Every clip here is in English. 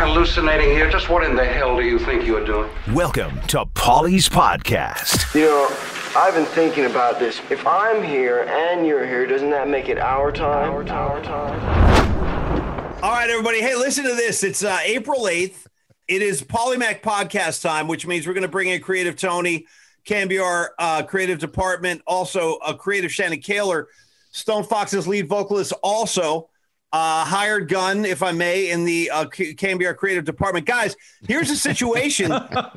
hallucinating here? Just what in the hell do you think you're doing? Welcome to Paulie's Podcast. You know, I've been thinking about this. If I'm here and you're here, doesn't that make it our time? Our time. All right, everybody. Hey, listen to this. It's April 8th. It is Polymac podcast time, which means we're going to bring in Creative Tony, Cambiar Creative Department, also a Creative Shannon Kaler, Stone Fox's lead vocalist, also hired gun, if I may, in the Cambiar Creative Department. Guys, here's the situation.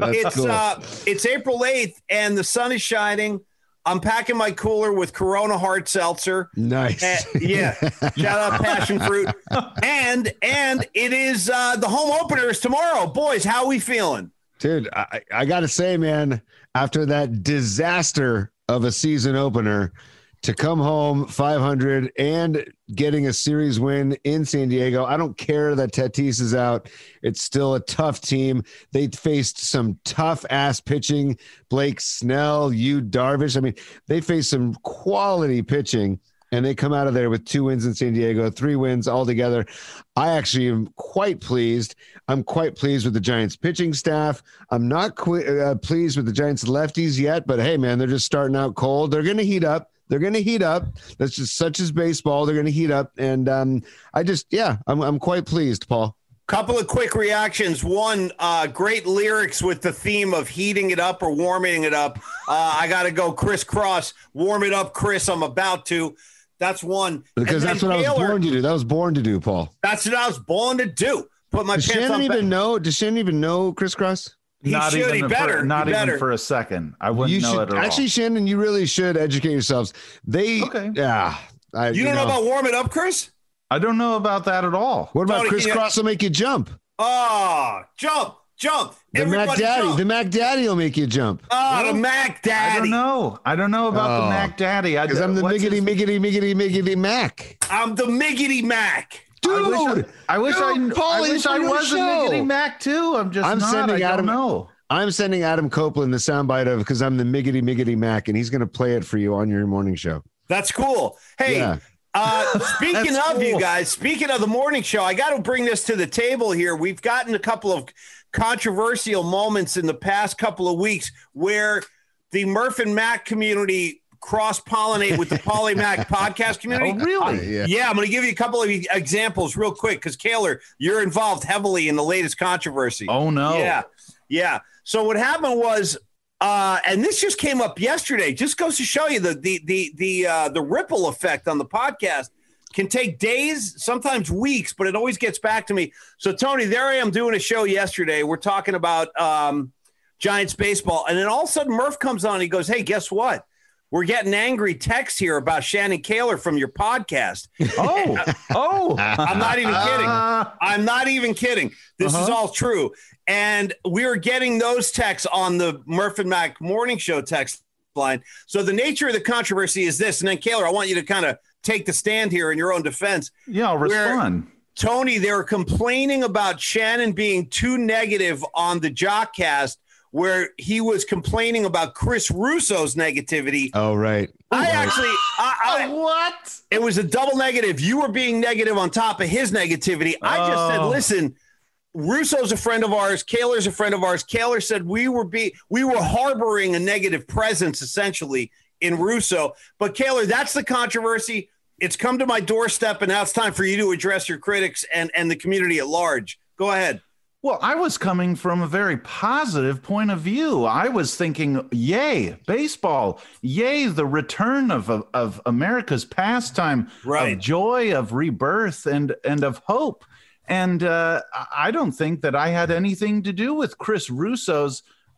It's April 8th, and the sun is shining. I'm packing my cooler with Corona hard seltzer. Nice. Yeah. Shout out passion fruit. And it is the home opener is tomorrow. Boys, how are we feeling? Dude, I got to say, man, after that disaster of a season opener, to come home 500 and getting a series win in San Diego, I don't care that Tatis is out. It's still a tough team. They faced some tough-ass pitching. Blake Snell, Yu Darvish. I mean, they faced some quality pitching, and they come out of there with 2 wins in San Diego, 3 wins altogether. I actually am quite pleased. I'm quite pleased with the Giants pitching staff. I'm not pleased with the Giants lefties yet, but hey, man, they're just starting out cold. They're going to heat up. That's just such as baseball. They're going to heat up. And I'm quite pleased, Paul. Couple of quick reactions. One, great lyrics with the theme of heating it up or warming it up. I got to go crisscross. Warm it up, Chris. I'm about to. That's one. Because that's what I was born to do. That was born to do, Paul. That's what I was born to do. Put my Does pants Shannon on. Does Shannon even know crisscross? Not even for a second. I wouldn't know it at all. Actually, Shannon, you really should educate yourselves. You don't know about warm it up, Chris? I don't know about that at all. What about crisscross will make you jump? Oh, jump. The Mac Daddy will make you jump. Oh, the Mac Daddy. I don't know about the Mac Daddy. Because I'm the miggity Mac. I'm the miggity Mac. Dude, I wish I was a miggity Mac too. I don't know. I'm sending Adam Copeland the soundbite of because I'm the miggity Mac, and he's going to play it for you on your morning show. That's cool. Hey, yeah. Speaking of you guys, speaking of the morning show, I got to bring this to the table here. We've gotten a couple of controversial moments in the past couple of weeks where the Murph and Mac community cross-pollinate with the Polymac podcast community. Oh, really? Yeah, I'm going to give you a couple of examples real quick because, Kaler, you're involved heavily in the latest controversy. Oh, no. Yeah. So what happened was, and this just came up yesterday, just goes to show you the ripple effect on the podcast can take days, sometimes weeks, but it always gets back to me. So, Tony, there I am doing a show yesterday. We're talking about Giants baseball, and then all of a sudden Murph comes on and he goes, hey, guess what? We're getting angry texts here about Shannon Kaler from your podcast. Oh, I'm not even kidding. This is all true. And we're getting those texts on the Murph and Mac morning show text line. So the nature of the controversy is this. And then, Kaler, I want you to kind of take the stand here in your own defense. Yeah, I'll respond. Tony, they were complaining about Shannon being too negative on the Jockcast, where he was complaining about Chris Russo's negativity. Oh, right. What? It was a double negative. You were being negative on top of his negativity. I just said, listen, Russo's a friend of ours. Kaler's a friend of ours. Kaler said we were harboring a negative presence, essentially, in Russo. But, Kaler, that's the controversy. It's come to my doorstep, and now it's time for you to address your critics and the community at large. Go ahead. Well, I was coming from a very positive point of view. I was thinking, yay, baseball, yay, the return of America's pastime, right, of joy, of rebirth, and of hope. And I don't think that I had anything to do with Chris Russo's,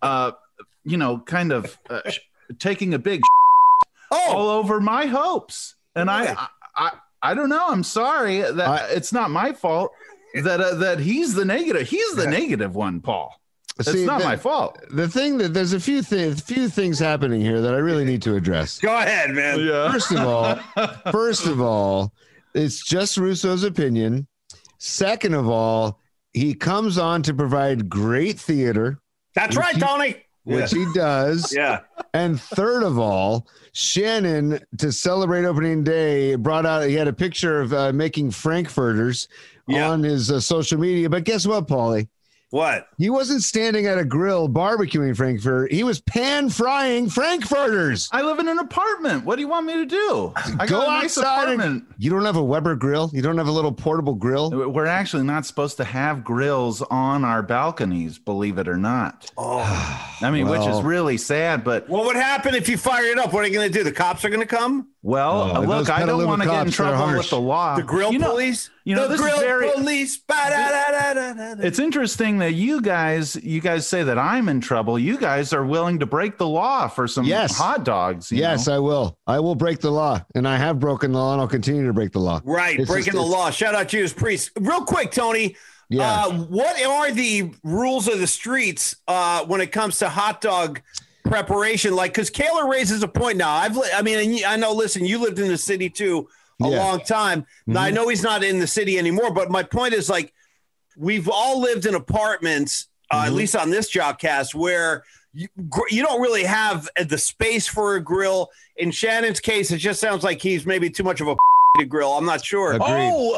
taking a big all over my hopes. And I don't know. I'm sorry that it's not my fault. That he's the negative. He's the negative one, Paul. It's not my fault. The thing that there's a few things happening here that I really need to address. Go ahead, man. Yeah. First of all, it's just Russo's opinion. Second of all, he comes on to provide great theater. That's right, Tony. which he does. Yeah. And third of all, Shannon, to celebrate opening day, he had a picture of making frankfurters on his social media. But guess what, Paulie? What? He wasn't standing at a grill barbecuing frankfurter. He was pan frying frankfurters. I live in an apartment. What do you want me to do? I Go got a nice outside. apartment. You don't have a Weber grill? You don't have a little portable grill? We're actually not supposed to have grills on our balconies, believe it or not. Oh, I mean, which is really sad, but what would happen if you fire it up? What are you going to do? The cops are going to come? well, look, I don't want to get in trouble with the law. The grill police? The this grill is very, police. Ba-da-da-da-da-da-da. It's interesting that you guys say that I'm in trouble. You guys are willing to break the law for some hot dogs. Yes, I will. I will break the law, and I have broken the law, and I'll continue to break the law. Right, breaking the law. Shout out Judas Priest. Real quick, Tony. Yeah. What are the rules of the streets when it comes to hot dog preparation? Like, because Kaler raises a point now. I know. Listen, you lived in the city too a long time. Now I know he's not in the city anymore, but my point is, like, we've all lived in apartments, at least on this Jobcast, where you don't really have the space for a grill. In Shannon's case, it just sounds like he's maybe too much of a to grill. I'm not sure. Agreed.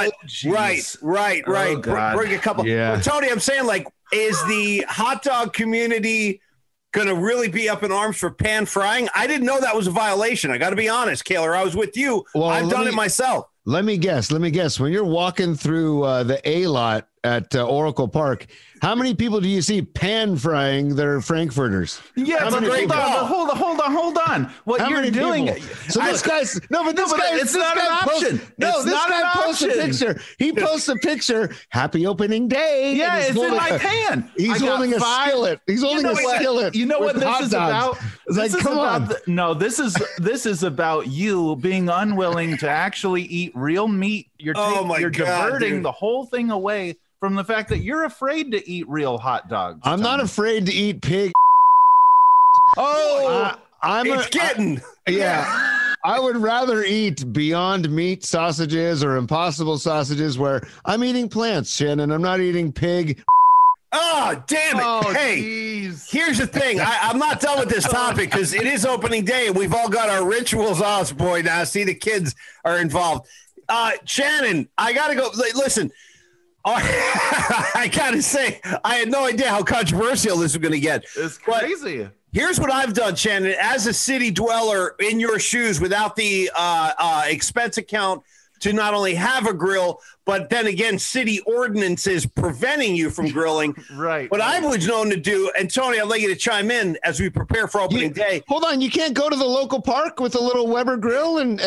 Right. Oh, God. Bring a couple. Yeah. But Tony, I'm saying, like, is the hot dog community going to really be up in arms for pan frying? I didn't know that was a violation. I got to be honest, Kaler. I was with you. Well, I've done it myself. Let me guess. When you're walking through the A lot at Oracle Park, how many people do you see pan frying their frankfurters? Yeah, but hold on. What you're doing? So this guy's it's not an option. No, this guy posts a picture. He posts a picture. Happy opening day. Yeah, it's in my pan. He's holding a skillet. He's holding a skillet. You know what this is about? It's like, come on. This is about you being unwilling to actually eat real meat. You're diverting the whole thing away from the fact that you're afraid to eat real hot dogs. I'm not afraid to eat pig. Yeah. I would rather eat Beyond Meat sausages or Impossible sausages where I'm eating plants, Shannon. I'm not eating pig. Oh, damn it. Oh, hey, geez. Here's the thing. I'm not done with this topic because it is opening day and we've all got our rituals off, boy. Now, see, the kids are involved. Shannon, I got to go. Listen, I got to say, I had no idea how controversial this was going to get. It's crazy. But here's what I've done, Shannon. As a city dweller in your shoes without the expense account to not only have a grill, but then again, city ordinances preventing you from grilling. Right. What I was known to do, and Tony, I'd like you to chime in as we prepare for opening day. Hold on. You can't go to the local park with a little Weber grill and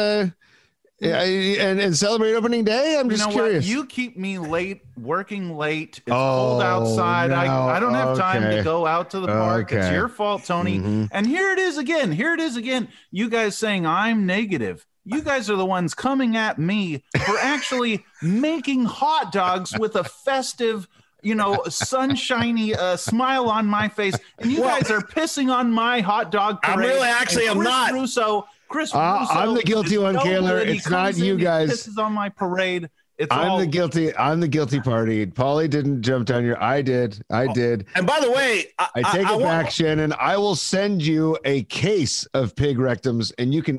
celebrate opening day? I'm just curious. What? You keep me late, working late. It's cold outside. No. I don't have time to go out to the park. It's your fault, Tony. Mm-hmm. And here it is again. You guys saying I'm negative. You guys are the ones coming at me for actually making hot dogs with a festive, sunshiny smile on my face. And you guys are pissing on my hot dog parade. I'm not. Chris Russo, I'm the guilty one, Kaler. It's not you guys. This is on my parade. I'm the guilty party. Paulie didn't jump down your. I did. And by the way, I take it back, Shannon. I will send you a case of pig rectums, and you can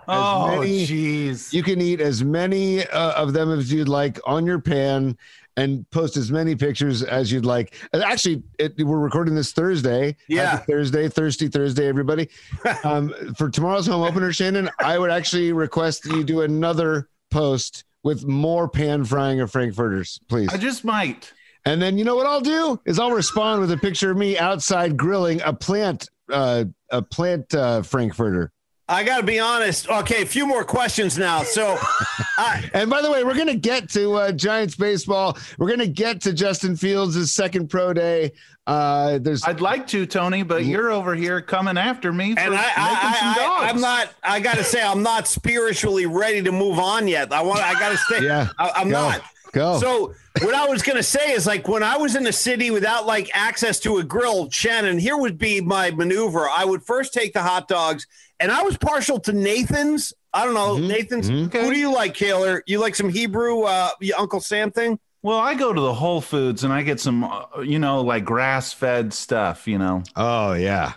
You can eat as many of them as you'd like on your pan, and post as many pictures as you'd like. Actually, we're recording this Thursday. Yeah. Thirsty Thursday, everybody. For tomorrow's home opener, Shannon, I would actually request that you do another post with more pan frying of frankfurters, please. I just might. And then you know what I'll do is I'll respond with a picture of me outside grilling a plant frankfurter. I got to be honest. Okay, a few more questions now. So, and by the way, we're going to get to Giants baseball. We're going to get to Justin Fields' second pro day. I'd like to, Tony, but you're over here coming after me. For and I'm not. I got to say, I'm not spiritually ready to move on yet. I got to stay. Yeah, I'm not. Go. So what I was going to say is, like, when I was in the city without like access to a grill, Shannon, here would be my maneuver. I would first take the hot dogs. And I was partial to Nathan's. I don't know, Nathan's. Okay. Who do you like, Kaler? You like some Hebrew Uncle Sam thing? Well, I go to the Whole Foods and I get some, like grass-fed stuff, Oh, yeah.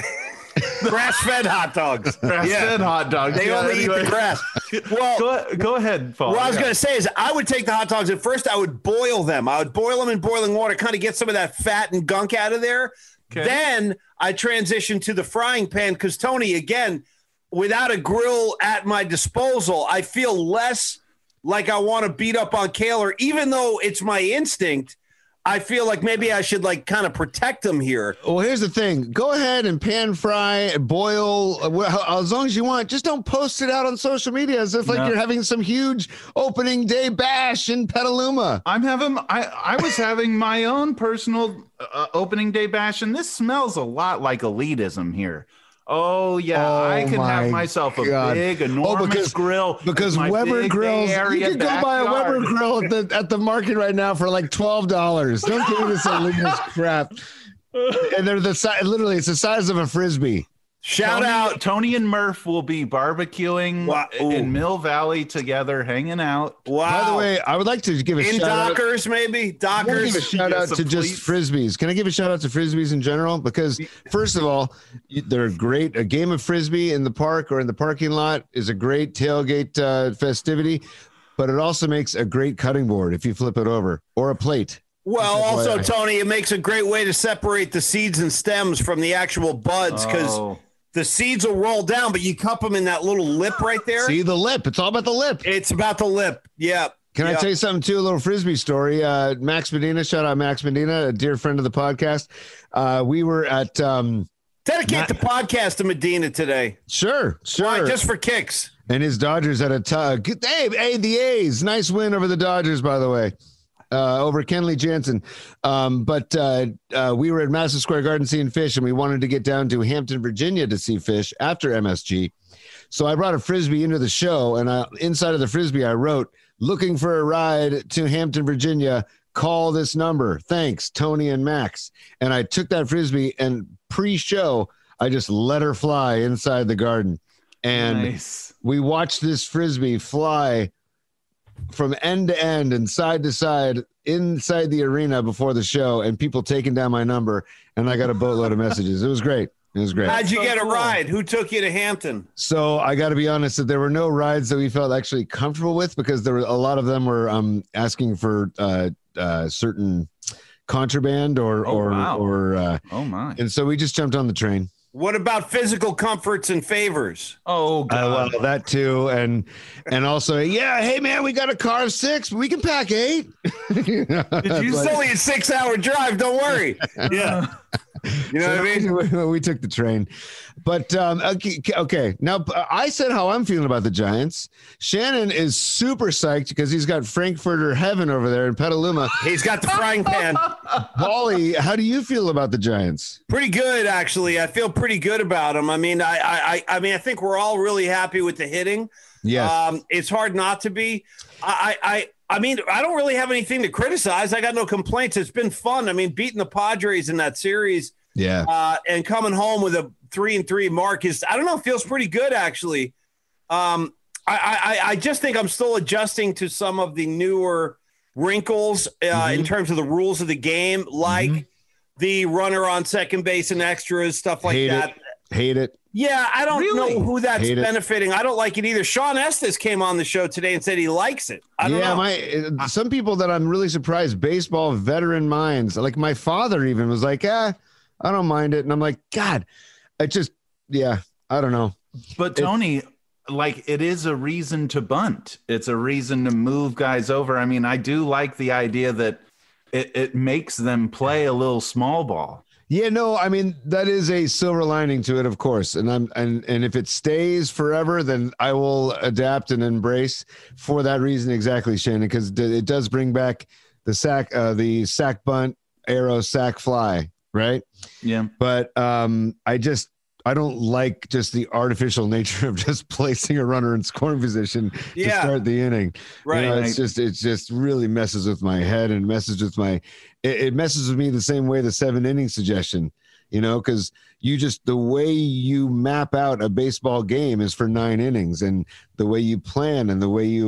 Grass-fed hot dogs. Grass-fed hot dogs. They only eat the grass. Well, go ahead, Paul. What I was going to say is I would take the hot dogs. At first, I would boil them. I would boil them in boiling water, kind of get some of that fat and gunk out of there. Okay. Then I transitioned to the frying pan because, Tony, again, without a grill at my disposal, I feel less like I want to beat up on Kaler, even though it's my instinct. I feel like maybe I should kind of protect him here. Well, here's the thing. Go ahead and pan fry, boil, as long as you want. Just don't post it out on social media as if you're having some huge opening day bash in Petaluma. I was having my own personal opening day bash, and this smells a lot like elitism here. Oh, yeah, I can have myself a big, enormous grill. Because Weber grills, you can go buy a Weber grill at the market right now for like $12. Don't give me this elitist crap. And they're literally, it's the size of a Frisbee. Shout out. Tony and Murph will be barbecuing in Mill Valley together, hanging out. Wow. By the way, I would like to give a shout Dockers, out. maybe? Dockers. Give a shout out to just Frisbees. Can I give a shout out to Frisbees in general? Because, first of all, they're great. A game of Frisbee in the park or in the parking lot is a great tailgate festivity, but it also makes a great cutting board if you flip it over, or a plate. Well, also, Tony, it makes a great way to separate the seeds and stems from the actual buds because the seeds will roll down, but you cup them in that little lip right there. See the lip. It's all about the lip. It's about the lip. Yeah. Can I tell you something too? A little Frisbee story. Max Medina, shout out Max Medina, a dear friend of the podcast. We were at dedicate the podcast to Medina today. Sure. Why? Just for kicks. And his Dodgers had a hey, the A's. Nice win over the Dodgers, by the way. Over Kenley Jansen. But we were at Madison Square Garden seeing Fish, and we wanted to get down to Hampton, Virginia to see Fish after MSG. So I brought a Frisbee into the show, and inside of the Frisbee, I wrote, "Looking for a ride to Hampton, Virginia, call this number. Thanks, Tony and Max." And I took that Frisbee, and pre-show, I just let her fly inside the garden. And we watched this Frisbee fly from end to end and side to side inside the arena before the show, and people taking down my number, and I got a boatload of messages. It was great. How'd you get a ride? Who took you to Hampton? So I got to be honest that there were no rides that we felt actually comfortable with because there were a lot of them were asking for certain contraband and so we just jumped on the train. What about physical comforts and favors? Oh, God. Well, that too. And also, hey, man, we got a car of 6, but we can pack 8. It's only a 6-hour drive. Don't worry. Yeah. You know what I mean? We took the train. But, okay. Now, I said how I'm feeling about the Giants. Shannon is super psyched because he's got Frankfurter heaven over there in Petaluma. He's got the frying pan. Paulie, how do you feel about the Giants? Pretty good, actually. I feel pretty good about them. I mean, I think we're all really happy with the hitting. Yes. It's hard not to be. I mean, I don't really have anything to criticize. I got no complaints. It's been fun. I mean, beating the Padres in that series. Yeah. And coming home with a 3-3 mark is, I don't know, feels pretty good, actually. I just think I'm still adjusting to some of the newer wrinkles in terms of the rules of the game, like the runner on second base and extras, stuff like that. Hate it. Yeah, I don't know who that's benefiting. I don't like it either. Sean Estes came on the show today and said he likes it. I don't know. Some people that I'm really surprised, baseball veteran minds, like my father even was like, I don't mind it. And I'm like, God, I don't know. But Tony, it is a reason to bunt. It's a reason to move guys over. I mean, I do like the idea that it makes them play a little small ball. Yeah, no, I mean, that is a silver lining to it, of course. And if it stays forever, then I will adapt and embrace for that reason. Exactly, Shannon, because it does bring back the sack bunt, arrow, sack fly, right? Yeah. But I don't like just the artificial nature of just placing a runner in scoring position to start the inning. Right. It just really messes with my head and messes with it messes with me the same way the 7 inning suggestion, because the way you map out a baseball game is for 9 innings, and the way you plan and the way you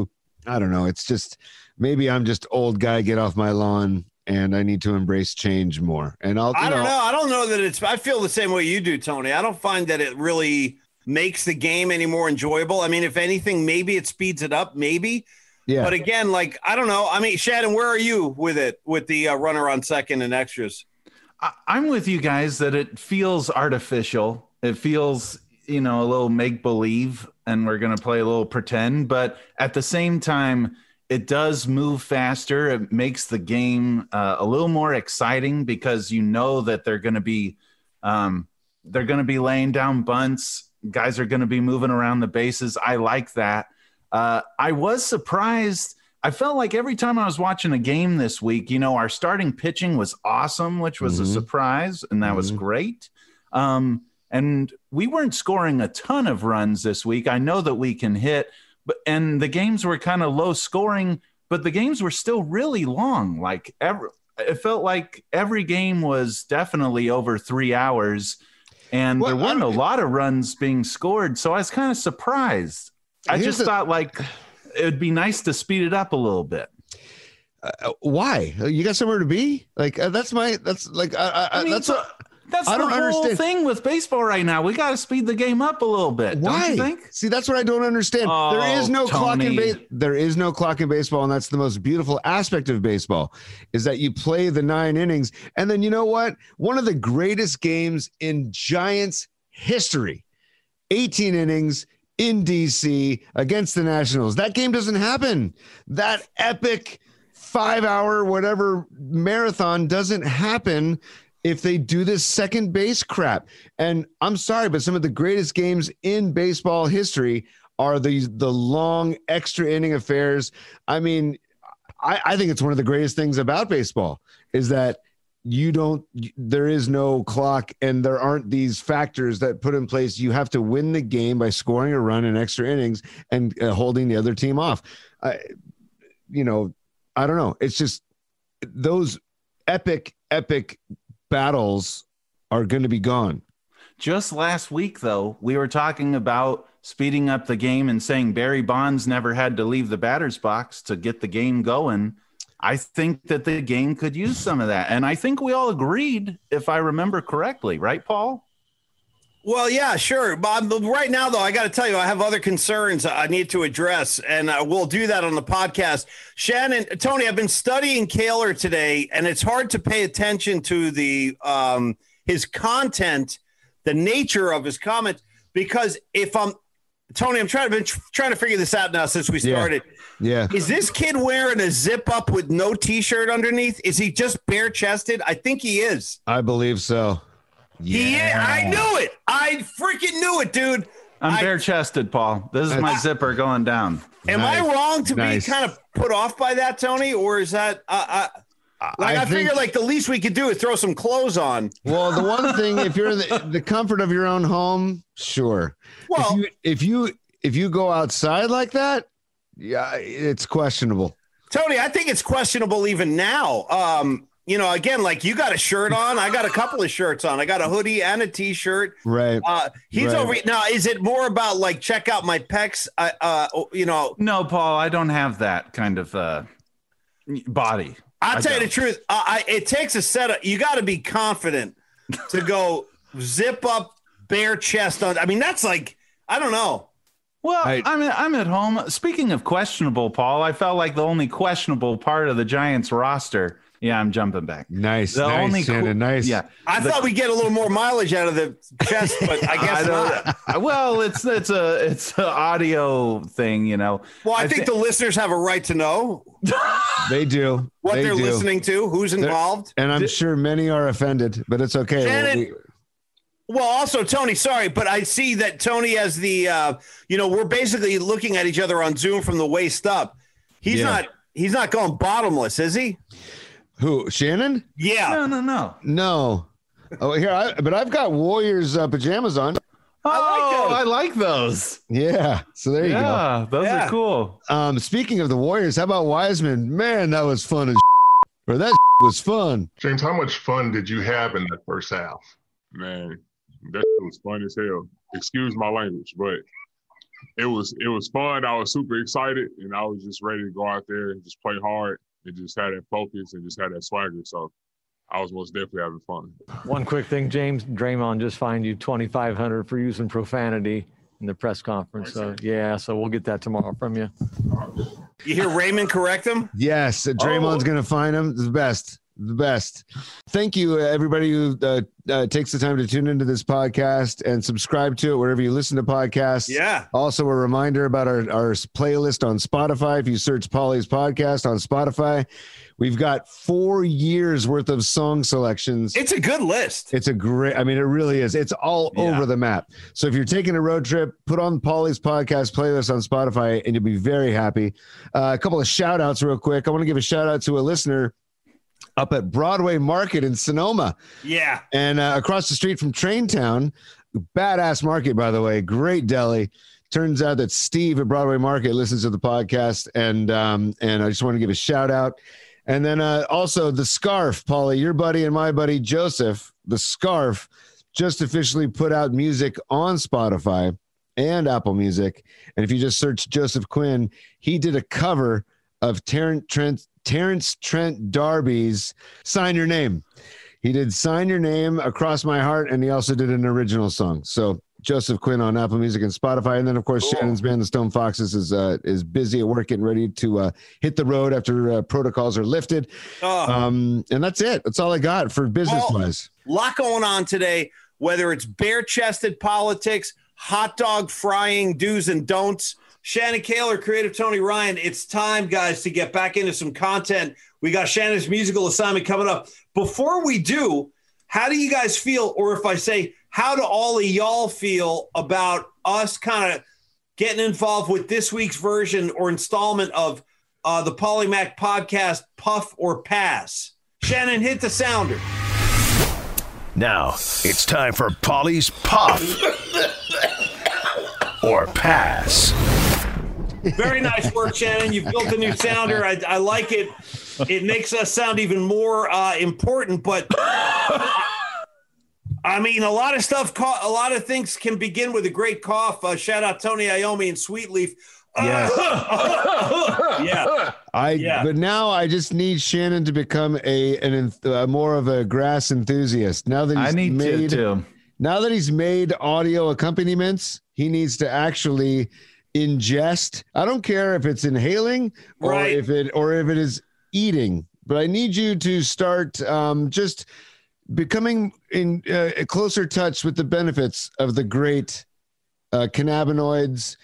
I don't know. It's just maybe I'm just old guy, get off my lawn, and I need to embrace change more. And I don't know. I don't know that I feel the same way you do, Tony. I don't find that it really makes the game any more enjoyable. I mean, if anything, maybe it speeds it up, maybe. Yeah. But again, like, I don't know. I mean, Shannon, where are you with it, with the runner on second and extras? I'm with you guys that it feels artificial. It feels, a little make believe, and we're going to play a little pretend. But at the same time, it does move faster. It makes the game a little more exciting because that they're going to be laying down bunts. Guys are going to be moving around the bases. I like that. I was surprised. I felt like every time I was watching a game this week, our starting pitching was awesome, which was a surprise, and that was great. And we weren't scoring a ton of runs this week. I know that we can hit, and the games were kind of low scoring, but the games were still really long. It felt like every game was definitely over 3 hours, and there weren't a lot of runs being scored. So I was kind of surprised. I just thought it would be nice to speed it up a little bit. Why? You got somewhere to be? That's the whole thing with baseball right now. We got to speed the game up a little bit. Why? Don't you think? See, that's what I don't understand. There is no clock in There is no clock in baseball, and that's the most beautiful aspect of baseball, is that you play the 9 innings, and then you know what? One of the greatest games in Giants history, 18 innings in DC against the Nationals. That game doesn't happen. That epic 5-hour whatever marathon doesn't happen if they do this second base crap. And I'm sorry, but some of the greatest games in baseball history are the long extra inning affairs. I mean, I think it's one of the greatest things about baseball is that there is no clock, and there aren't these factors that put in place. You have to win the game by scoring a run in extra innings and holding the other team off. I don't know. It's just those epic battles are going to be gone. Just last week, though, we were talking about speeding up the game and saying Barry Bonds never had to leave the batter's box to get the game going. I think that the game could use some of that. And I think we all agreed, if I remember correctly, right, Paul? Well, yeah, sure. Bob, right now, though, I got to tell you, I have other concerns I need to address, and we'll do that on the podcast. Shannon, Tony, I've been studying Kaler today, and it's hard to pay attention to his content, the nature of his comments, because Tony, I'm trying to figure this out now since we started. Yeah. Is this kid wearing a zip up with no T-shirt underneath? Is he just bare chested? I think he is. I believe so. Yeah. He is. I knew it. I freaking knew it, dude. I'm bare chested, Paul. This is my zipper going down. Am I wrong to be kind of put off by that, Tony? Or is that I figure the least we could do is throw some clothes on. Well, the one thing, if you're in the comfort of your own home, sure. Well, if you go outside like that, yeah, it's questionable. Tony, I think it's questionable even now. Again, you got a shirt on. I got a couple of shirts on. I got a hoodie and a T-shirt. Right. He's over now. Is it more about check out my pecs? No, Paul, I don't have that kind of body. I'll tell you the truth. It takes a setup. You got to be confident to go zip up bare chest on. I mean, that's I don't know. Well, I'm at home. Speaking of questionable, Paul, I felt like the only questionable part of the Giants roster. Yeah, I'm jumping back. Nice. Shannon, nice. Yeah. I thought we'd get a little more mileage out of the chest, but I guess not. Well, it's an audio thing, Well, I think the listeners have a right to know. They do. What they're listening to, who's involved. And I'm sure many are offended, but it's okay. Shannon, well, also, Tony, sorry, but I see that Tony has the, we're basically looking at each other on Zoom from the waist up. He's not going bottomless, is he? Who, Shannon? Yeah. No. Oh, here, but I've got Warriors pajamas on. I like those. Yeah. So there you go. Yeah, those are cool. Speaking of the Warriors, how about Wiseman? Man, that was fun as or that was fun. James, how much fun did you have in that first half? Man, that was fun as hell. Excuse my language, but it was fun. I was super excited, and I was just ready to go out there and just play hard and just have that focus and just have that swagger. So I was most definitely having fun. One quick thing, James, Draymond just fined you $2,500 for using profanity in the press conference. So we'll get that tomorrow from you. You hear Raymond correct him? Yes, Draymond's going to find him. The best. Thank you, everybody who takes the time to tune into this podcast and subscribe to it wherever you listen to podcasts. Yeah. Also, a reminder about our playlist on Spotify. If you search Pauly's Podcast on Spotify, we've got 4 years worth of song selections. It's a good list. It's a great, I mean, it really is. It's all over the map. So if you're taking a road trip, put on Pauly's Podcast playlist on Spotify and you'll be very happy. A couple of shout outs real quick. I want to give a shout out to a listener up at Broadway Market in Sonoma. Yeah. And across the street from Traintown, badass market, by the way, great deli. Turns out that Steve at Broadway Market listens to the podcast, and I just want to give a shout out. And then also the Scarf, Pauly, your buddy and my buddy Joseph, the Scarf just officially put out music on Spotify and Apple Music. And if you just search Joseph Quinn, he did a cover of Terrence Trent D'Arby's Sign Your Name. He did Sign Your Name, Across My Heart, and he also did an original song. So Joseph Quinn on Apple Music and Spotify. And then, of course, Shannon's band, the Stone Foxes, is busy at work getting ready to hit the road after protocols are lifted. And that's it. That's all I got for business-wise. A lot going on today, whether it's bare-chested politics, hot dog frying do's and don'ts. Shannon Kaler, Creative Tony Ryan, it's time, guys, to get back into some content. We got Shannon's musical assignment coming up. Before we do, how do you guys feel, or if I say, how do all of y'all feel about us kind of getting involved with this week's version or installment of the Pauly Mac podcast, Puff or Pass? Shannon, hit the sounder. Now it's time for Pauly's Puff or Pass. Very nice work, Shannon. You've built a new sounder. I like it. It makes us sound even more important. But I mean, a lot of things can begin with a great cough. Shout out Tony Iommi and Sweetleaf. Yes. Yeah. But now I just need Shannon to become a more of a grass enthusiast. Now that now that he's made audio accompaniments, he needs to actually ingest. I don't care if it's inhaling or if it is eating, but I need you to start just becoming in a closer touch with the benefits of the great cannabinoids,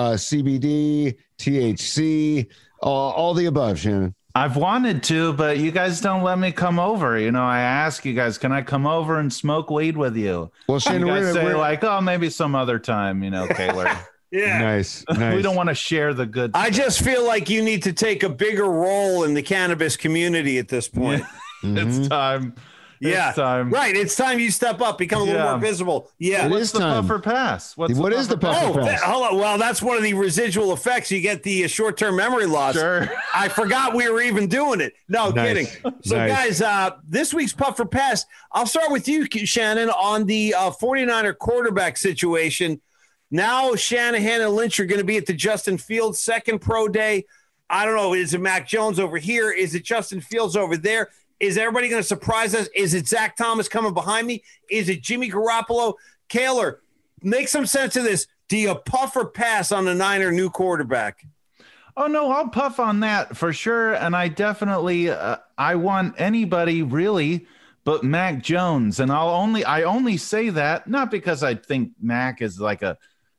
CBD, THC, all the above, Shannon. I've wanted to, but you guys don't let me come over. You know, I ask you guys, can I come over and smoke weed with you? Well, Shannon, you guys say like, oh, maybe some other time, you know, Kaler. Yeah. Nice. We don't want to share the good I just feel like you need to take a bigger role in the cannabis community at this point. It's time. It's time. Right. It's time you step up, become a little more visible. Yeah. What's the puff or pass? What is the puff or pass? Hold on. Well, that's one of the residual effects. You get the short-term memory loss. Sure. I forgot we were even doing it. No, kidding. So, guys, this week's puff or pass, I'll start with you, Shannon, on the 49er quarterback situation. Now Shanahan and Lynch are going to be at the Justin Fields second pro day. I don't know. Is it Mac Jones over here? Is it Justin Fields over there? Is everybody going to surprise us? Is it Zach Thomas coming behind me? Is it Jimmy Garoppolo? Kaler, make some sense of this. Do you puff or pass on the Niner new quarterback? Oh, no, I'll puff on that for sure. And I definitely I want anybody really but Mac Jones. And I only say that not because I think Mac is like a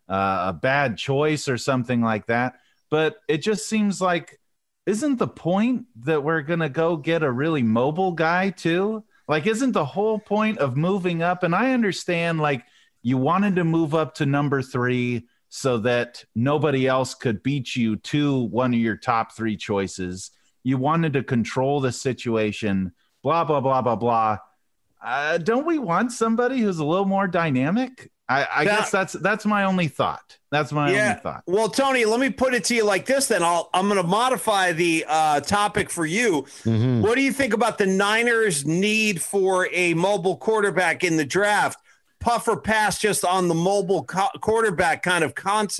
bad choice or something like that, but it just seems like, isn't the point that we're going to go get a really mobile guy too? Like, isn't the whole point of moving up? And I understand, like, you wanted to move up to number 3 so that nobody else could beat you to one of your top 3 choices. You wanted to control the situation, blah, blah, blah, blah, blah. Don't we want somebody who's a little more dynamic? I guess that's my only thought. That's my only thought. Well, Tony, let me put it to you like this then. I'm going to modify the topic for you. Mm-hmm. What do you think about the Niners' need for a mobile quarterback in the draft? Puff or pass just on the mobile quarterback kind of concept?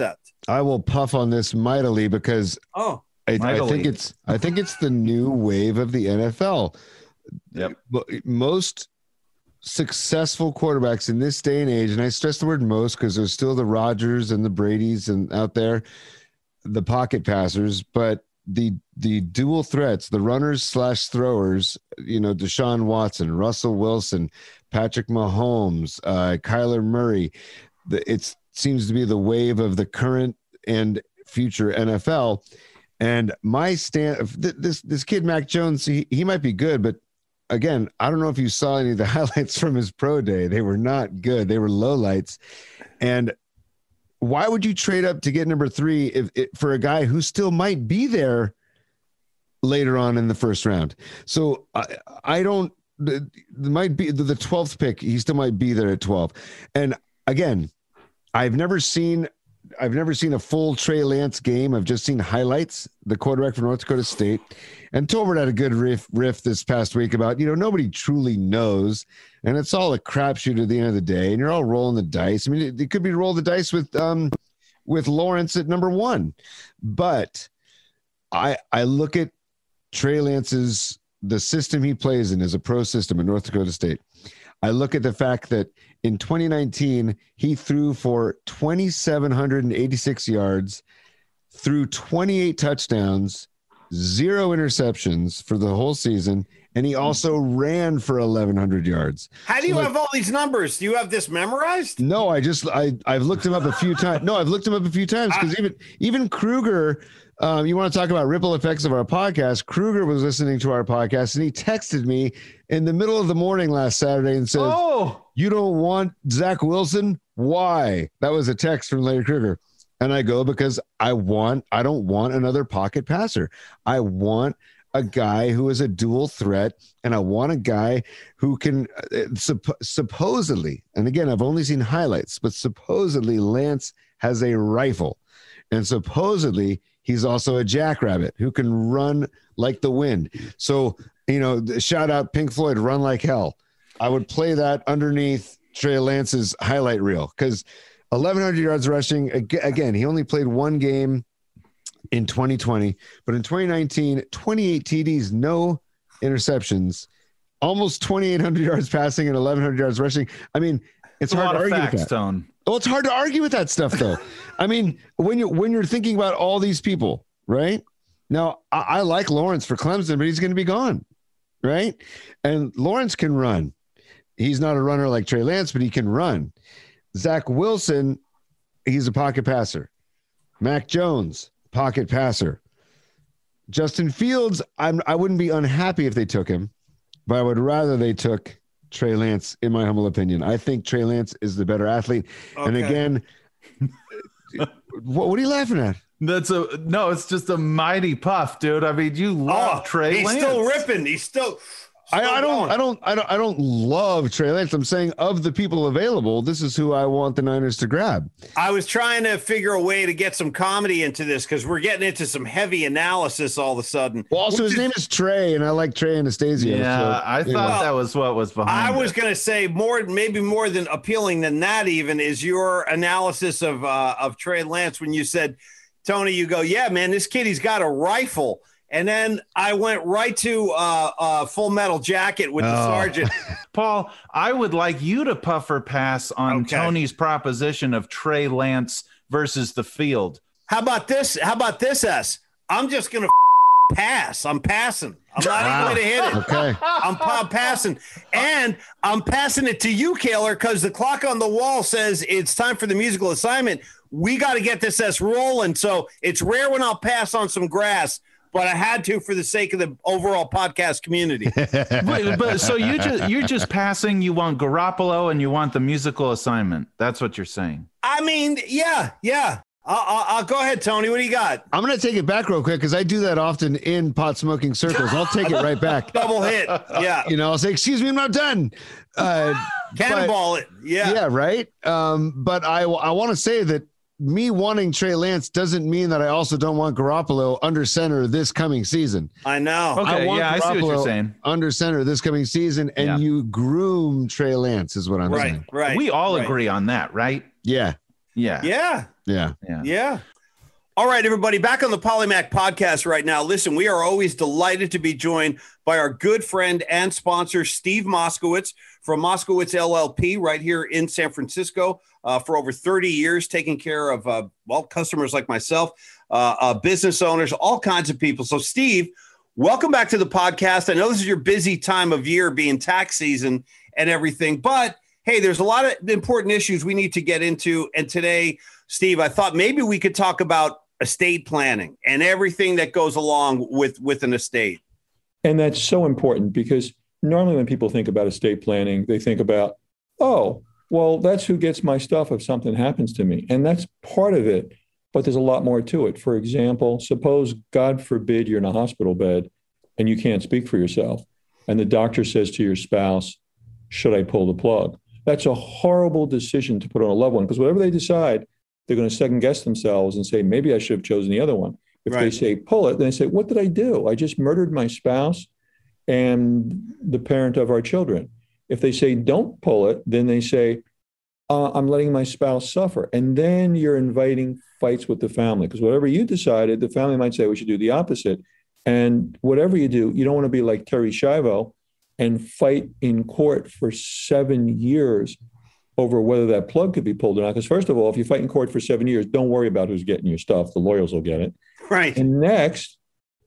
I will puff on this mightily because I think it's the new wave of the NFL. Yep. Most successful quarterbacks in this day and age, and I stress the word most because there's still the Rodgers and the Bradys and out there, the pocket passers, but the dual threats, the runners / throwers, Deshaun Watson, Russell Wilson, Patrick Mahomes, Kyler Murray. It seems to be the wave of the current and future NFL. And my stand, this kid Mac Jones, he might be good, but again, I don't know if you saw any of the highlights from his pro day. They were not good. They were lowlights. And why would you trade up to get number 3 for a guy who still might be there later on in the first round? So I don't. Might be the 12th pick. He still might be there at 12. And again, I've never seen a full Trey Lance game. I've just seen highlights. The quarterback from North Dakota State, and Tolbert had a good riff this past week about nobody truly knows, and it's all a crapshoot at the end of the day, and you're all rolling the dice. I mean, it could be roll the dice with Lawrence at number 1, but I look at Trey Lance's the system he plays in is a pro system in North Dakota State. I look at the fact that in 2019, he threw for 2,786 yards, threw 28 touchdowns, 0 interceptions for the whole season, and he also ran for 1,100 yards. How do you have all these numbers? Do you have this memorized? No, I've looked him up a few times. No, I've looked him up a few times because even Kruger. You want to talk about ripple effects of our podcast? Kruger was listening to our podcast and he texted me in the middle of the morning last Saturday and says, "You don't want Zach Wilson? Why?" That was a text from Larry Kruger. And I go, because I don't want another pocket passer. I want a guy who is a dual threat, and I want a guy who can supposedly, and again, I've only seen highlights, but supposedly Lance has a rifle, and supposedly he's also a jackrabbit who can run like the wind. So, shout out Pink Floyd, Run Like Hell. I would play that underneath Trey Lance's highlight reel because 1,100 yards rushing. Again, he only played one game in 2020, but in 2019, 28 TDs, no interceptions, almost 2,800 yards passing and 1,100 yards rushing. I mean, it's hard to argue with that. Tone. Well, it's hard to argue with that stuff, though. I mean, when you're thinking about all these people, right? Now, I like Lawrence for Clemson, but he's going to be gone, right? And Lawrence can run. He's not a runner like Trey Lance, but he can run. Zach Wilson, he's a pocket passer. Mac Jones, pocket passer. Justin Fields, I wouldn't be unhappy if they took him, but I would rather they took Trey Lance, in my humble opinion. I think Trey Lance is the better athlete. Okay. And again, what are you laughing at? It's just a mighty puff, dude. I mean, you love Trey Lance. He's still ripping. He's still I don't love Trey Lance. I'm saying of the people available, this is who I want the Niners to grab. I was trying to figure a way to get some comedy into this because we're getting into some heavy analysis all of a sudden. Well, also his name is Trey, and I like Trey Anastasio. Yeah, so, I thought that was what was behind it. I was going to say maybe more than appealing than that even is your analysis of Trey Lance when you said, Tony, you go, yeah, man, this kid, he's got a rifle. And then I went right to Full Metal Jacket with the sergeant. Paul, I would like you to puff or pass on Tony's proposition of Trey Lance versus the field. How about this? S? I'm just going to pass. I'm passing. I'm not even going to hit it. Okay. I'm passing. And I'm passing it to you, Kaler, because the clock on the wall says it's time for the musical assignment. We got to get this S rolling. So it's rare when I'll pass on some grass. But I had to for the sake of the overall podcast community. but so you're just passing. You want Garoppolo and you want the musical assignment. That's what you're saying. I mean, yeah. I'll go ahead, Tony. What do you got? I'm going to take it back real quick because I do that often in pot smoking circles. I'll take it right back. Double hit. Yeah. I'll say, "Excuse me, I'm not done." Cannonball it. Yeah. Yeah. Right. But I want to say that me wanting Trey Lance doesn't mean that I also don't want Garoppolo under center this coming season. I know. Okay, I see what you're saying. Under center this coming season, and you groom Trey Lance is what I'm saying. Right. We all agree on that, right? Yeah. Yeah. Yeah. Yeah. Yeah. All right, everybody, back on the Polymac podcast right now. Listen, we are always delighted to be joined by our good friend and sponsor, Steve Moskowitz from Moskowitz LLP right here in San Francisco for over 30 years, taking care of, customers like myself, business owners, all kinds of people. So, Steve, welcome back to the podcast. I know this is your busy time of year being tax season and everything, but hey, there's a lot of important issues we need to get into. And today, Steve, I thought maybe we could talk about estate planning and everything that goes along with an estate. And that's so important because normally when people think about estate planning, they think about, oh, well, that's who gets my stuff if something happens to me. And that's part of it, but there's a lot more to it. For example, suppose, God forbid, you're in a hospital bed and you can't speak for yourself. And the doctor says to your spouse, should I pull the plug? That's a horrible decision to put on a loved one because whatever they decide, they're going to second guess themselves and say, maybe I should have chosen the other one. If they say pull it, then they say, what did I do? I just murdered my spouse and the parent of our children. If they say don't pull it, then they say, I'm letting my spouse suffer. And then you're inviting fights with the family because whatever you decided, the family might say we should do the opposite. And whatever you do, you don't want to be like Terry Schiavo and fight in court for 7 years over whether that plug could be pulled or not. Because first of all, if you fight in court for 7 years, don't worry about who's getting your stuff. The lawyers will get it. Right. And next,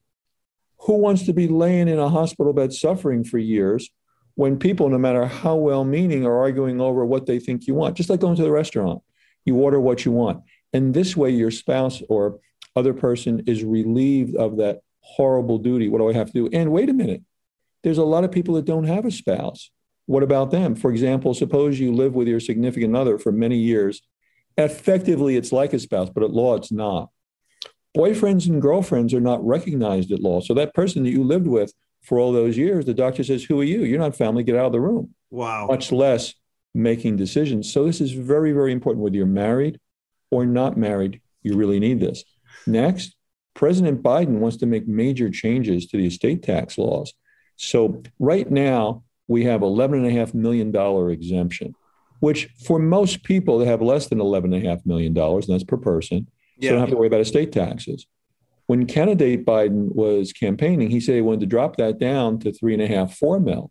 who wants to be laying in a hospital bed suffering for years when people, no matter how well-meaning, are arguing over what they think you want? Just like going to the restaurant. You order what you want. And this way, your spouse or other person is relieved of that horrible duty. What do I have to do? And wait a minute. There's a lot of people that don't have a spouse. What about them? For example, suppose you live with your significant other for many years. Effectively, it's like a spouse, but at law, it's not. Boyfriends and girlfriends are not recognized at law. So that person that you lived with for all those years, the doctor says, who are you? You're not family. Get out of the room. Wow. Much less making decisions. So this is very, very important. Whether you're married or not married, you really need this. Next, President Biden wants to make major changes to the estate tax laws. So right now, we have $11.5 million exemption, which for most people that have less than $11.5 million, and that's per person, so they don't have to worry about estate taxes. When candidate Biden was campaigning, he said he wanted to drop that down to $3.5–4 million.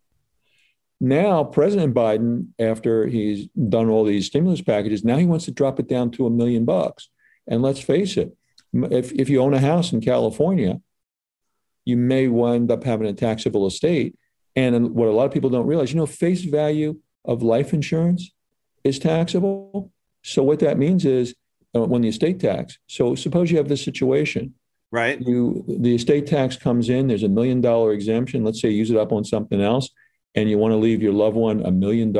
Now, President Biden, after he's done all these stimulus packages, now he wants to drop it down to $1 million. And let's face it, if you own a house in California, you may wind up having a taxable estate. And what a lot of people don't realize, face value of life insurance is taxable. So what that means is when the estate tax. So suppose you have this situation. Right. The estate tax comes in, there's $1 million exemption. Let's say you use it up on something else and you want to leave your loved one $1 million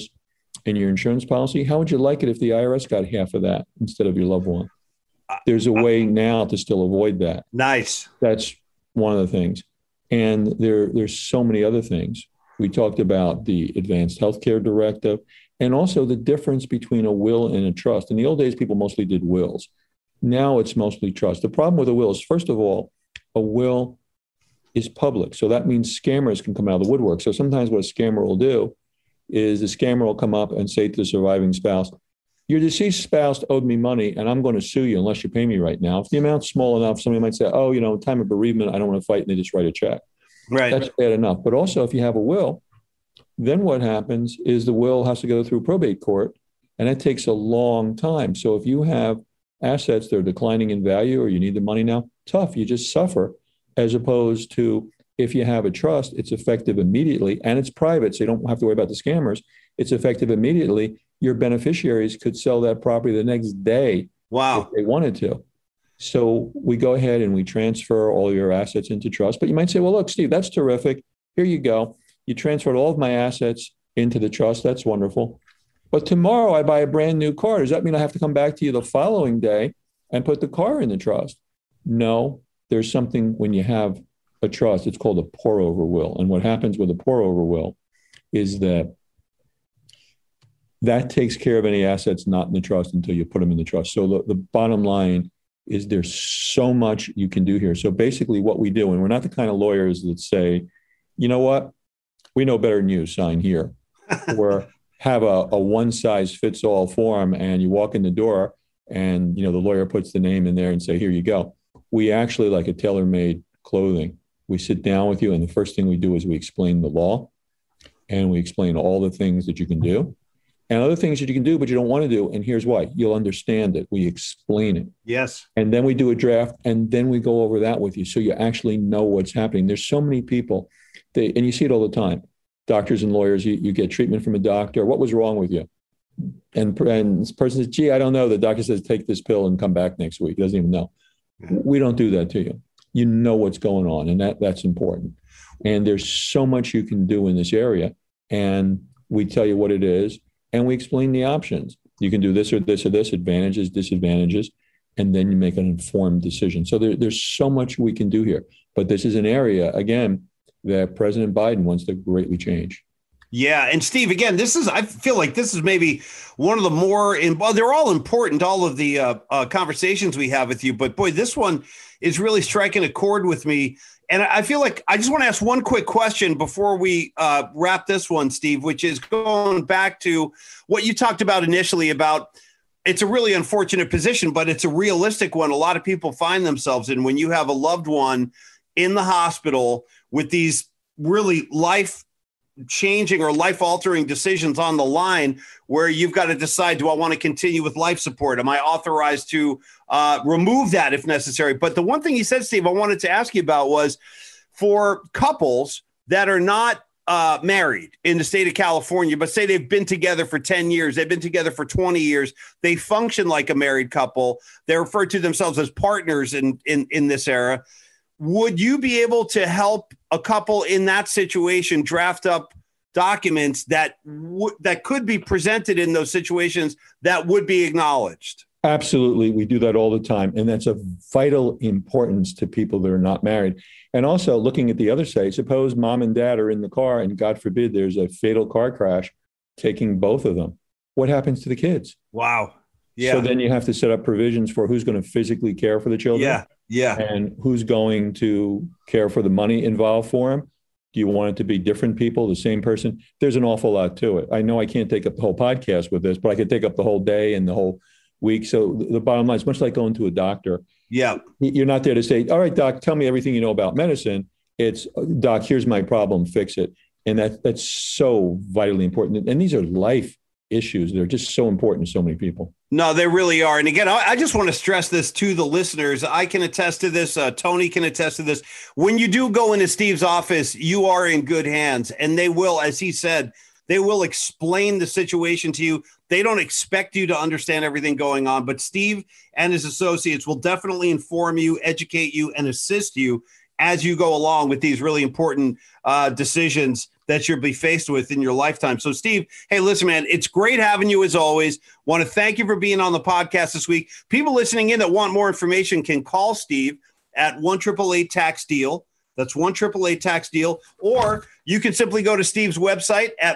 in your insurance policy. How would you like it if the IRS got half of that instead of your loved one? There's a way now to still avoid that. Nice. That's one of the things. And there's so many other things. We talked about the Advanced Healthcare Directive and also the difference between a will and a trust. In the old days, people mostly did wills. Now it's mostly trust. The problem with a will is, first of all, a will is public. So that means scammers can come out of the woodwork. So sometimes what a scammer will do is the scammer will come up and say to the surviving spouse, your deceased spouse owed me money and I'm going to sue you unless you pay me right now. If the amount's small enough, somebody might say, oh, time of bereavement, I don't want to fight, and they just write a check. Right. That's bad enough. But also if you have a will, then what happens is the will has to go through probate court, and that takes a long time. So if you have assets that are declining in value or you need the money now, tough, you just suffer, as opposed to if you have a trust, it's effective immediately and it's private, so you don't have to worry about the scammers. It's effective immediately. Your beneficiaries could sell that property the next day. Wow. If they wanted to. So we go ahead and we transfer all your assets into trust. But you might say, well, look, Steve, that's terrific. Here you go. You transferred all of my assets into the trust. That's wonderful. But tomorrow I buy a brand new car. Does that mean I have to come back to you the following day and put the car in the trust? No, there's something when you have a trust, it's called a pour-over will. And what happens with a pour-over will is that takes care of any assets not in the trust until you put them in the trust. So the bottom line is there's so much you can do here. So basically what we do, and we're not the kind of lawyers that say, you know what, we know better than you, sign here. Or have a one-size-fits-all form and you walk in the door and the lawyer puts the name in there and say, here you go. We actually, like a tailor-made clothing, we sit down with you, and the first thing we do is we explain the law, and we explain all the things that you can do and other things that you can do but you don't want to do, and here's why. You'll understand it. We explain it. Yes. And then we do a draft, and then we go over that with you so you actually know what's happening. There's so many people, and you see it all the time. Doctors and lawyers, you get treatment from a doctor. What was wrong with you? And this person says, gee, I don't know. The doctor says, take this pill and come back next week. He doesn't even know. We don't do that to you. You know what's going on, and that's important. And there's so much you can do in this area, and we tell you what it is, and we explain the options. You can do this or this or this, advantages, disadvantages, and then you make an informed decision. So there's so much we can do here. But this is an area, again, that President Biden wants to greatly change. Yeah. And Steve, again, I feel like this is maybe one of the more, they're all important, all of the conversations we have with you, but boy, this one is really striking a chord with me. And I feel like I just want to ask one quick question before we wrap this one, Steve, which is going back to what you talked about initially about it's a really unfortunate position, but it's a realistic one. A lot of people find themselves in when you have a loved one in the hospital with these really life-changing or life-altering decisions on the line where you've got to decide, do I want to continue with life support? Am I authorized to remove that if necessary? But the one thing you said, Steve, I wanted to ask you about was for couples that are not married in the state of California, but say they've been together for 10 years, they've been together for 20 years, they function like a married couple, they refer to themselves as partners in this era. Would you be able to help a couple in that situation draft up documents that could be presented in those situations that would be acknowledged? Absolutely. We do that all the time. And that's of vital importance to people that are not married. And also looking at the other side, suppose mom and dad are in the car and God forbid there's a fatal car crash taking both of them. What happens to the kids? Wow. Yeah. So then you have to set up provisions for who's going to physically care for the children. Yeah. Yeah. And who's going to care for the money involved for them. Do you want it to be different people, the same person? There's an awful lot to it. I know I can't take up the whole podcast with this, but I could take up the whole day and the whole week. So the bottom line is much like going to a doctor. Yeah. You're not there to say, all right, doc, tell me everything you know about medicine. It's, doc, here's my problem, fix it. And that's so vitally important. And these are life issues. They're just so important to so many people. No, they really are. And again, I just want to stress this to the listeners. I can attest to this. Tony can attest to this. When you do go into Steve's office, you are in good hands. And they will, as he said, they will explain the situation to you. They don't expect you to understand everything going on, but Steve and his associates will definitely inform you, educate you, and assist you as you go along with these really important decisions that you'll be faced with in your lifetime. So, Steve, hey, listen, man, it's great having you as always. Want to thank you for being on the podcast this week. People listening in that want more information can call Steve at 1-888-TAX-DEAL. That's 1-888-TAX-DEAL. Or you can simply go to Steve's website at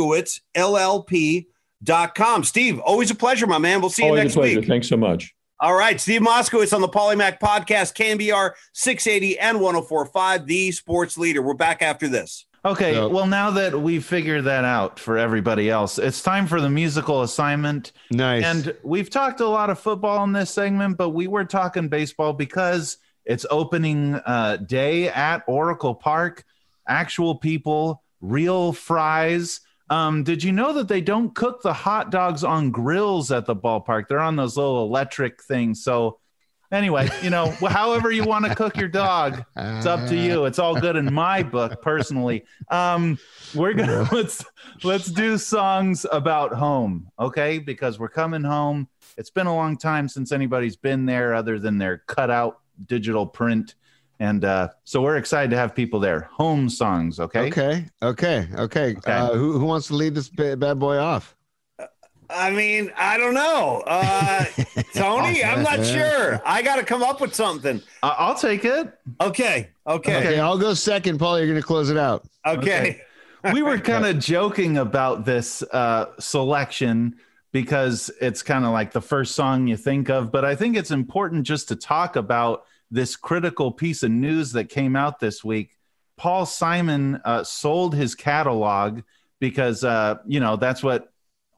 MoskowitzLLP.com. Steve, always a pleasure, my man. We'll see you next week. Thanks so much. All right. Steve Moskowitz on the Polymac Podcast, KNBR 680 and 104.5, the sports leader. We're back after this. Okay, well, now that we've figured that out for everybody else, it's time for the musical assignment. Nice. And we've talked a lot of football in this segment, but we were talking baseball because it's opening day at Oracle Park. Actual people, real fries. Did you know that they don't cook the hot dogs on grills at the ballpark? They're on those little electric things. So anyway, however you want to cook your dog, it's up to you. It's all good in my book, personally. We're gonna let's do songs about home, okay? Because we're coming home. It's been a long time since anybody's been there other than their cutout digital print. And so we're excited to have people there. Home songs, okay? Okay. Who wants to lead this bad boy off? I mean, I don't know. Tony, I'm not sure. I got to come up with something. I'll take it. Okay. I'll go second. Paul, you're going to close it out. Okay. We were kind of joking about this selection because it's kind of like the first song you think of. But I think it's important just to talk about this critical piece of news that came out this week. Paul Simon sold his catalog because, that's what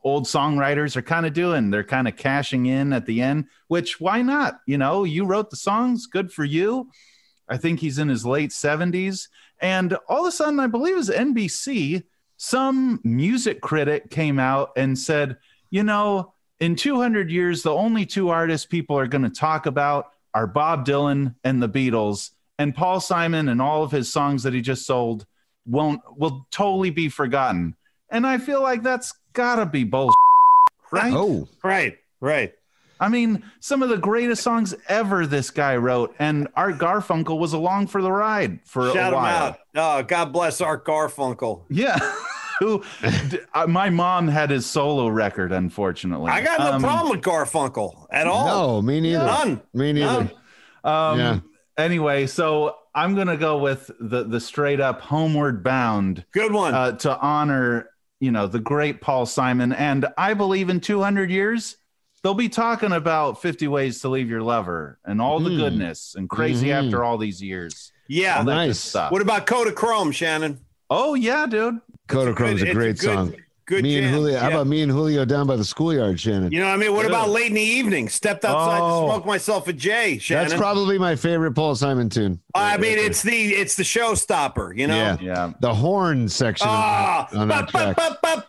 old songwriters are kind of doing. They're kind of cashing in at the end, which why not? You know, you wrote the songs, good for you. I think he's in his late 70s. And all of a sudden, I believe it was NBC, some music critic came out and said, you know, in 200 years, the only two artists people are going to talk about are Bob Dylan and the Beatles, and Paul Simon and all of his songs that he just sold will totally be forgotten. And I feel like that's gotta be bullshit, right? Oh, right. I mean, some of the greatest songs ever this guy wrote, and Art Garfunkel was along for the ride for Shout a while. him out. Oh, God bless Art Garfunkel. Yeah. Who my mom had his solo record, unfortunately. I got no problem with Garfunkel at all. No, me neither. None. Me neither. Yeah. Anyway, so I'm gonna go with the straight up Homeward Bound. Good one. To honor, you know, the great Paul Simon. And I believe in 200 years, they'll be talking about 50 Ways to Leave Your Lover and all the goodness and Crazy After All These Years. Yeah. Nice stuff. What about Kodachrome, Shannon? Oh, yeah, dude. Kodachrome's a great song. Good me and jam. Julio. How about me and Julio down by the schoolyard, Shannon? You know what I mean? What about late in the evening? Stepped outside to smoke myself a J, Shannon. That's probably my favorite Paul Simon tune. I mean, it's the showstopper, you know? Yeah. The horn section on that track.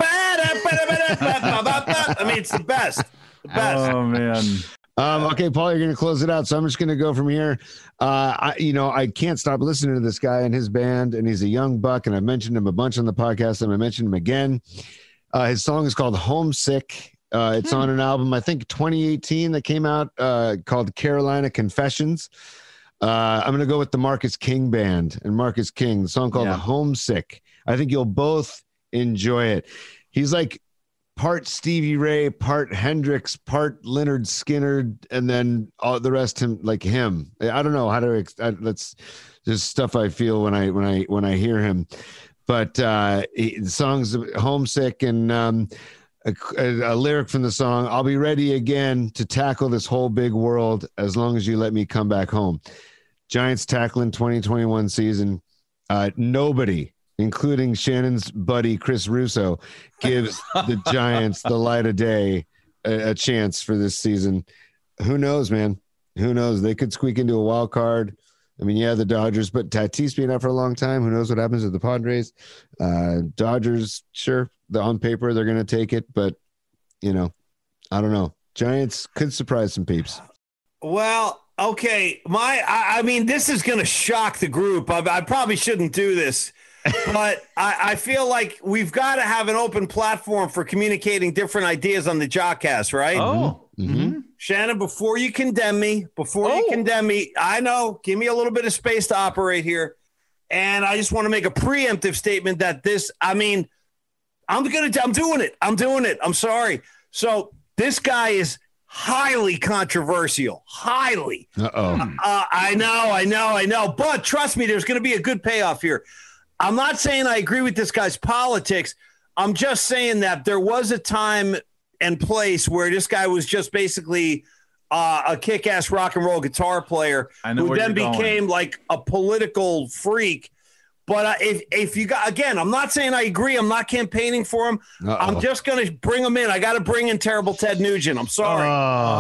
I mean, it's the best. The best. Oh, man. Okay, Paul, you're going to close it out. So I'm just going to go from here. I can't stop listening to this guy and his band, and he's a young buck, and I've mentioned him a bunch on the podcast, and I mentioned him again. His song is called Homesick. It's on an album, I think 2018, that came out called Carolina Confessions. I'm going to go with the Marcus King Band and Marcus King, the song called Homesick. I think you'll both enjoy it. He's like part Stevie Ray, part Hendrix, part Leonard Skinner, and then all the rest him. I don't know how to. That's just stuff I feel when I hear him. But the song's Homesick, and a lyric from the song: "I'll be ready again to tackle this whole big world as long as you let me come back home." Giants tackling 2021 season. Nobody, including Shannon's buddy Chris Russo, gives the Giants the light of day a chance for this season. Who knows, man? Who knows? They could squeak into a wild card. I mean, yeah, the Dodgers, but Tatis being out for a long time. Who knows what happens with the Padres? Dodgers, sure, on paper they're going to take it, but I don't know. Giants could surprise some peeps. Well, okay. I mean, this is going to shock the group. I probably shouldn't do this, but I feel like we've got to have an open platform for communicating different ideas on the Jawcast, right? Oh, Shannon, before you condemn me, I know, give me a little bit of space to operate here. And I just want to make a preemptive statement that I'm doing it. I'm sorry. So this guy is highly controversial. Highly. I know. But trust me, there's going to be a good payoff here. I'm not saying I agree with this guy's politics. I'm just saying that there was a time and place where this guy was just basically a kick-ass rock and roll guitar player who then became like a political freak. But if you got, again, I'm not saying I agree. I'm not campaigning for him. I'm just going to bring him in. I got to bring in terrible Ted Nugent. I'm sorry.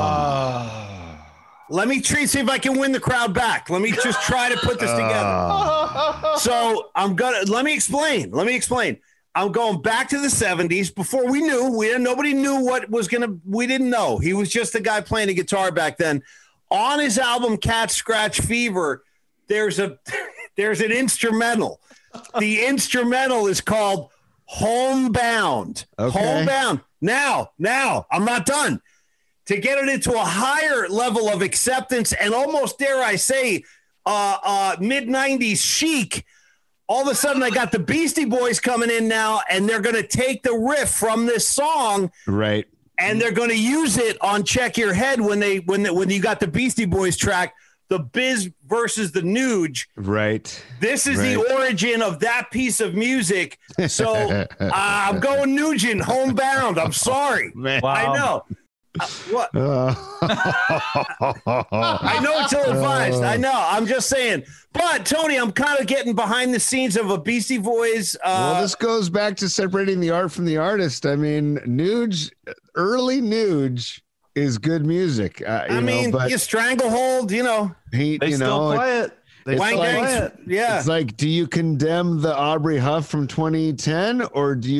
Let me see if I can win the crowd back. Let me just try to put this together. So let me explain. I'm going back to the 70s before nobody knew we didn't know. He was just a guy playing a guitar back then. On his album Cat Scratch Fever, there's an instrumental. The instrumental is called Homebound. Okay. Homebound. Now, I'm not done. To get it into a higher level of acceptance and almost, dare I say, mid-90s chic, all of a sudden I got the Beastie Boys coming in now, and they're going to take the riff from this song. Right. And they're going to use it on Check Your Head when you got the Beastie Boys track, the Biz versus the Nuge. Right. This is the origin of that piece of music. So I'm going Nugent, Homebound. I'm sorry. Man. Wow. I know. What? I know it's ill-advised. I know. I'm just saying. But, Tony, I'm kind of getting behind the scenes of a Beastie Boys. Well, this goes back to separating the art from the artist. I mean, early Nuge is good music. You Stranglehold, They still play it. Yeah. It's like, do you condemn the Aubrey Huff from 2010, or do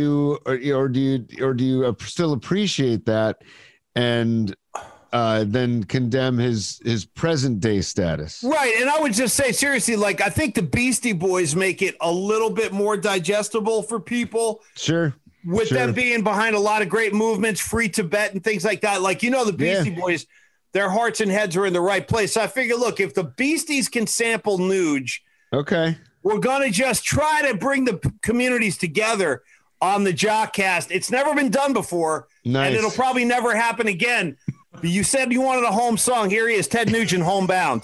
you still appreciate that and then condemn his present day status? Right. And I would just say, seriously, like, I think the Beastie Boys make it a little bit more digestible for people. Sure. With them being behind a lot of great movements, Free Tibet and things like that. Like, the Beastie Boys, their hearts and heads are in the right place. So I figure, look, if the Beasties can sample Nuge, okay, we're going to just try to bring the communities together on the Jockcast. It's never been done before, and it'll probably never happen again. But you said you wanted a home song. Here he is, Ted Nugent, Homebound.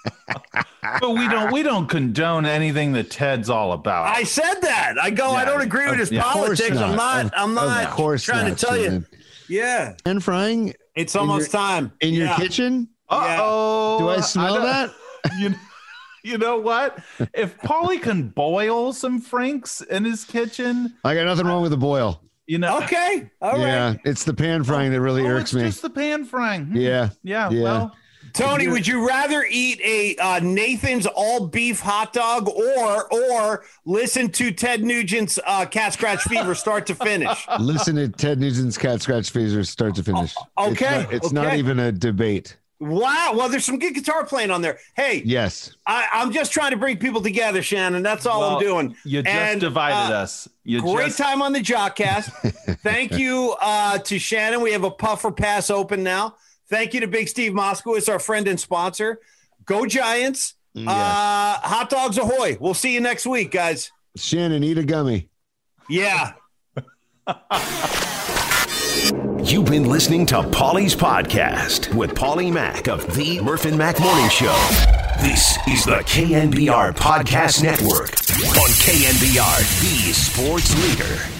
But we don't condone anything that Ted's all about. I said that. I don't agree with his politics. I'm not trying to tell you. Yeah. And frying. It's almost time. In your kitchen? Uh-oh. Do I smell that? You know what? If Paulie can boil some Franks in his kitchen. I got nothing wrong with the boil. Okay. All right. Yeah. It's the pan frying that really irks me. It's just the pan frying. Yeah. Well. Tony, would you rather eat a Nathan's all beef hot dog or listen to Ted Nugent's Cat Scratch Fever start to finish? Listen to Ted Nugent's Cat Scratch Fever start to finish. Okay. It's not even a debate. Wow. Well, there's some good guitar playing on there. Hey. Yes. I'm just trying to bring people together, Shannon. That's all I'm doing. You just divided us. Great time on the Jockcast. Thank you to Shannon. We have a Puffer Pass open now. Thank you to Big Steve Moskowitz, our friend and sponsor. Go Giants. Yes. Hot dogs ahoy. We'll see you next week, guys. Shannon, eat a gummy. Yeah. You've been listening to Paulie's Podcast with Paulie Mack of the Murph and Mack Morning Show. This is the KNBR Podcast Network on KNBR, the sports leader.